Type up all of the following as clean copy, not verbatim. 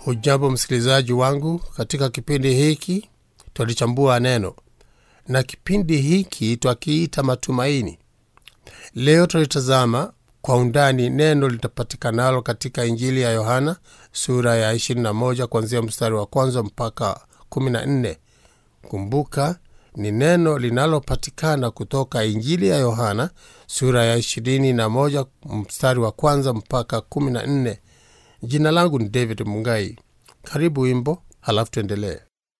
Hujambo msikilizaji wangu, katika kipindi hiki tulichambua neno, na kipindi hiki twakiita matumaini. Leo tulitazama kwa undani neno litapatikanalo katika Injili ya Yohana sura ya 21 kuanzia mstari wa kwanza mpaka 14. Kumbuka ni neno linalopatikana kutoka Injili ya Yohana sura ya 21 mstari wa kwanza mpaka 14. Jina langu ni David Mungai. Karibu wimbo, halafu tuendelee.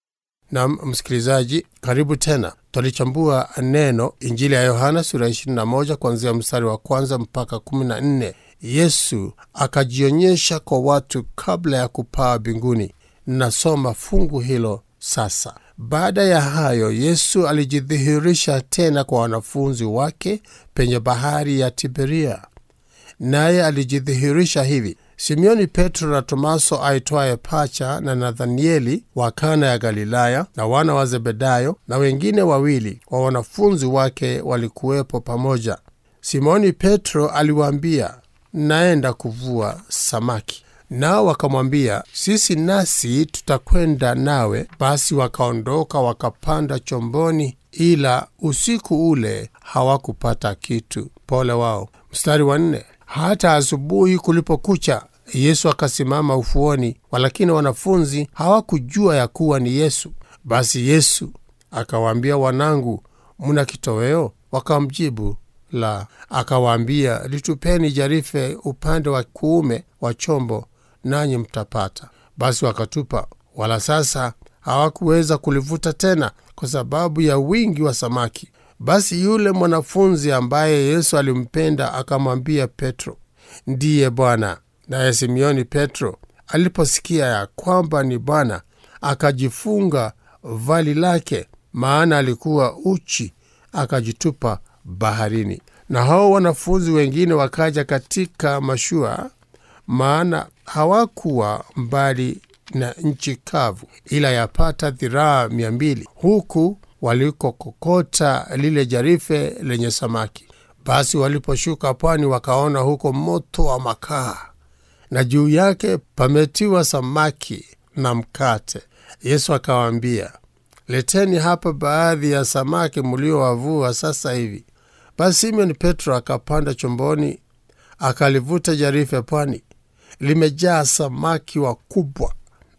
Na msikilizaji, karibu tena. Tulichambua neno Injili ya Yohana sura 21 kuanzia mstari wa kwanza mpaka 14. Yesu akajionyesha kwa watu kabla ya kupaa mbinguni. Nasoma fungu hilo sasa. Baada ya hayo, Yesu alijidhihirisha tena kwa wanafunzi wake penye bahari ya Tiberia. Naye alijidhihirisha hivi: Simioni Petro na Tomaso aitwaye Pacha na Nathanieli wa Kana ya Galilaya na wana wa Zebedayo na wengine wawili wa wanafunzi wake walikuwepo pamoja. Simoni Petro aliwaambia, naenda kuvua samaki. Nao wakamwambia, sisi nasi tutakwenda nawe. Basi wakaondoka wakapanda chomboni, ila usiku ule hawakupata kitu. Pole wao. Mstari wa 4. Hata asubuhi kulipokucha, Yesu akasimama ufuoni, walakini wanafunzi hawakujua ya kuwa ni Yesu. Basi Yesu akawaambia, wanangu, mna kitoweo? Wakamjibu, la. Akawaambia, litupeni jarife upande wa kuume wa chombo, nanyi mtapata. Basi wakatupa, wala sasa hawakuweza kulivuta tena kwa sababu ya wingi wa samaki. Basi yule mwanafunzi ambaye Yesu alimpenda akamwambia Petro, ndiye Bwana. Naye Simioni Petro aliposikia ya kwamba ni Bwana, akajifunga vali lake, maana alikuwa uchi, akajitupa baharini. Na hao wanafunzi wengine wakaja katika mashua, maana hawakuwa mbali na nchi kavu, ila yapata dhiraa 200, huku walikokokota lile jarife lenye samaki. Basi waliposhuka pwani, wakaona huko moto wa makaa, na juu yake pametiwa samaki na mkate. Yesu akawaambia, leteni hapa baadhi ya samaki mliowavua sasa hivi. Basi Simoni Petro akapanda chomboni, akalivuta jarife pwani, limejaa samaki wakubwa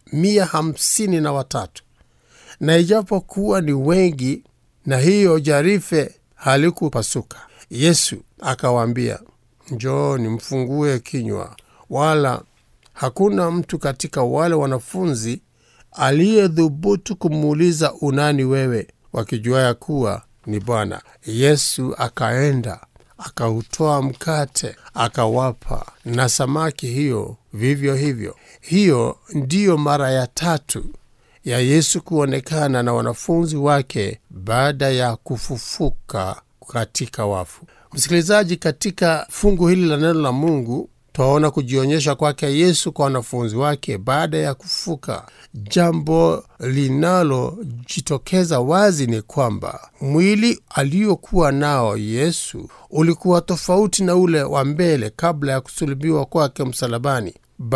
153. Na ijapokuwa ni wengi, na hiyo jarife halikupasuka. Yesu akawaambia, njooni mfungue kinywa. Wala hakuna mtu katika wale wanafunzi aliyedhubutu kumuuliza, unani wewe? Wakijua ya kuwa ni Bwana. Yesu akaenda, akautoa mkate, akawapa, na samaki hiyo vivyo hivyo. Hiyo ndiyo mara ya 3 ya Yesu kuonekana na wanafunzi wake baada ya kufufuka katika wafu. Msikilizaji, katika fungu hili la neno la Mungu twaona kujionyesha kwake Yesu kwa wanafunzi wake baada ya kufufuka. Jambo linalojitokeza wazi ni kwamba mwili aliokuwa nao Yesu ulikuwa tofauti na ule wa mbele kabla ya kusulubiwa kwake msalabani.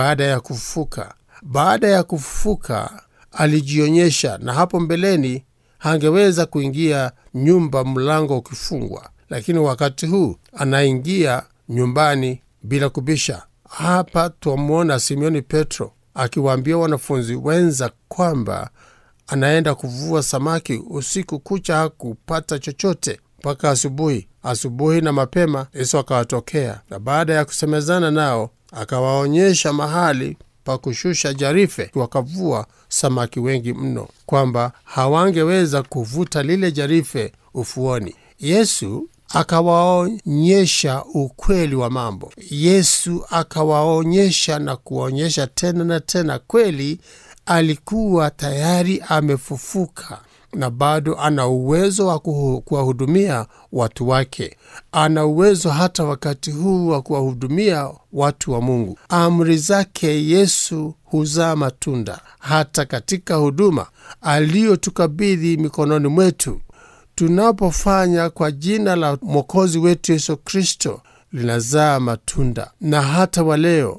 Baada ya kufufuka alijionyesha, na hapo mbeleni hangeweza kuingia nyumba mlango ukifungwa, lakini wakati huu anaingia nyumbani bila kubisha. Hapa tuamuona Simioni Petro akiwaambia wanafunzi wenza kwamba anaenda kuvua samaki. Usiku kucha hakupata chochote mpaka asubuhi na mapema Yesu akawatokea, na baada ya kusemezana nao akawaonyesha mahali pa kushusha jarife, wakavua samaki wengi mno kwamba hawangeweza kuvuta lile jarife ufuoni. Yesu akawaonyesha ukweli wa mambo. Yesu akawaonyesha na kuonyesha tena na tena kweli alikuwa tayari amefufuka, na bado ana uwezo wa kuwahudumia watu wake. Ana uwezo hata wakati huu wa kuwahudumia watu wa Mungu. Amri zake Yesu huzaa matunda hata katika huduma aliyotukabidhi mikononi mwetu. Tunapofanya kwa jina la Mwokozi wetu Yesu Kristo, linazaa matunda. Na hata waleo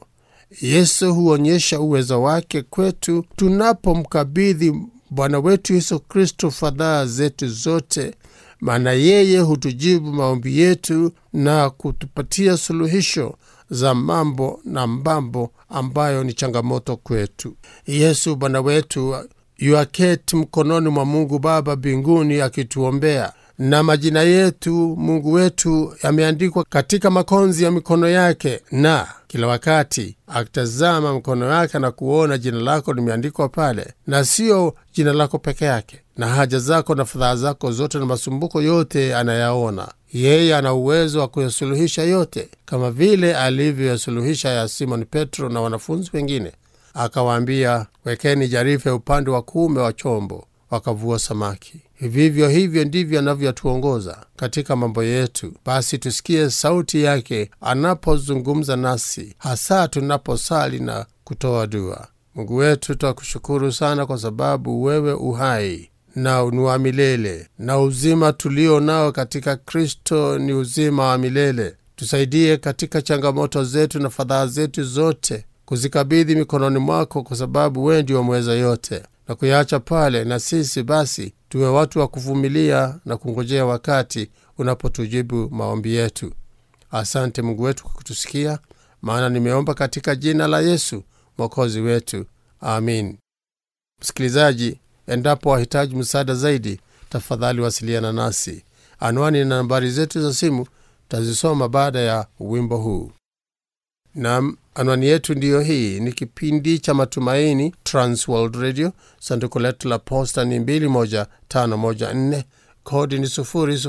Yesu huonyesha uwezo wake kwetu tunapomkabidhi Bwana wetu Yesu Kristo fadhaa zetu zote, maana yeye hutujibu maombi yetu na kutupatia suluhisho za mambo ambayo ni changamoto kwetu. Yesu Bwana wetu yuaketi mkononi mwa Mungu Baba mbinguni akituombea, na majina yetu Mungu wetu yameandikwa katika makonzi ya mikono yake, na kila wakati akitazama mkono yake na kuona jina lako limeandikwa pale, na sio jina lako peke yake, na haja zako na fadhaa zako zote na masumbuko yote anayaona. Yeye ana uwezo wa kuyasuluhisha yote, kama vile alivyoyasuluhisha ya Simon Petro na wanafunzi wengine. Akawaambia, wekeni jarife upande wa kuume wa chombo, wakavua samaki. Hivyo ndivyo anavyotuongoza katika mambo yetu. Basi tusikie sauti yake anapozungumza nasi, hasa tunaposali na kutoa dua. Mungu wetu, tutakushukuru sana kwa sababu wewe uhai na unuwa milele, na uzima tulio nao katika Kristo ni uzima wa milele. Tusaidie katika changamoto zetu na fadhaa zetu zote kuzikabidhi mikononi mwako, kwa sababu wewe ndiye mweza yote, na kuyaacha pale, na sisi basi tuwe watu wa kuvumilia na kungojea wakati unapotujibu maombi yetu. Asante Mungu wetu kwa kutusikia, maana nimeomba katika jina la Yesu Mwokozi wetu. Amin. Msikilizaji, endapo wahitaji msaada zaidi, tafadhali wasiliana nasi. Anwani na nambari zetu za simu tazisoma baada ya wimbo huu. Na anwani yetu ndiyo hii. Ni kipindi cha Matumaini, Transworld Radio, sanduku letu la posta ni 21514, kodi ni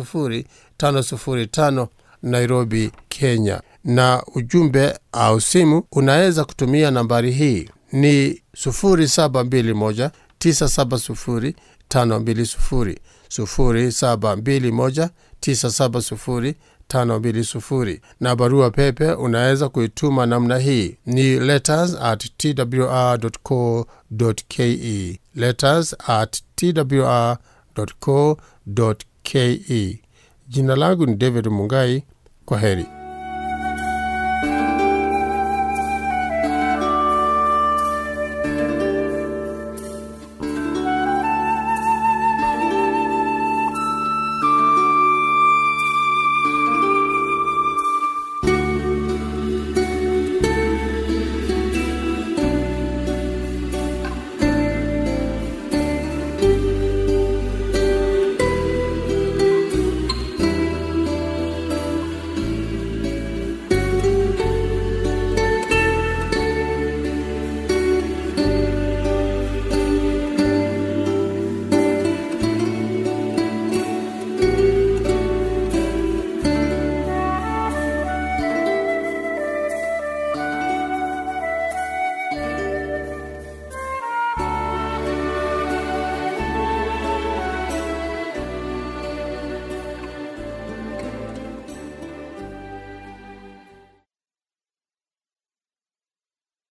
00505, Nairobi, Kenya. Na ujumbe au simu unaweza kutumia nambari hii ni 0721970520, 0721970520. Na barua pepe unaweza kuituma namna hii ni letters@twr.co.ke, letters@twr.co.ke. Jina langu ni David Mungai. Kwa heri.